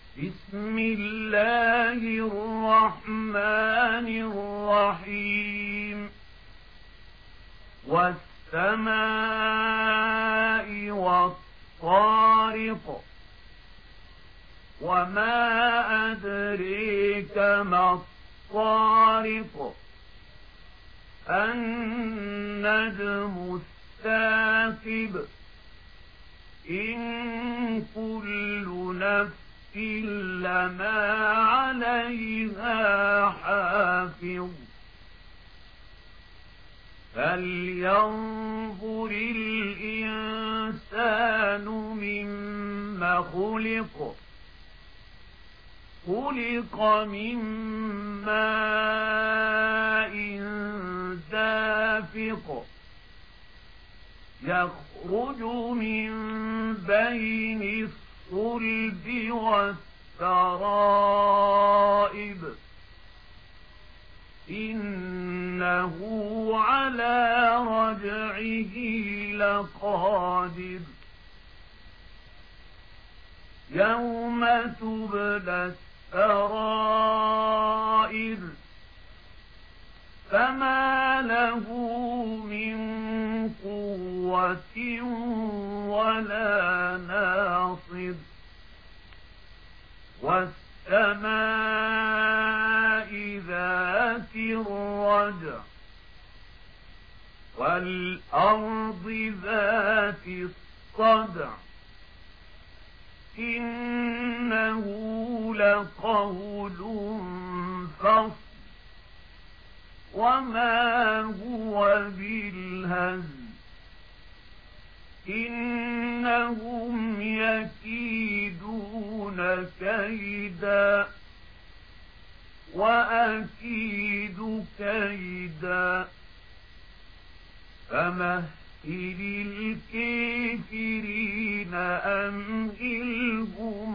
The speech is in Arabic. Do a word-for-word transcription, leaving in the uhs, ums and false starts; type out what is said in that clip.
بسم الله الرحمن الرحيم والسماء والطارق وما أدريك ما الطارق النجم الثاقب إن كل نفس لما عليها حافظ فلينظر الإنسان مما خلق خلق من ماء دافق يخرج من بين الصلب والترائب إنه على رجعه لقادر يوم تبلى السرائر فما له من قوة ولا ناصر والسماء ذات الرجع والأرض ذات الصدع إنه لقول فصل وما هو بالهزل إنهم يكيدون كيدا وأكيد كيدا فمهل الكافرين أمهلهم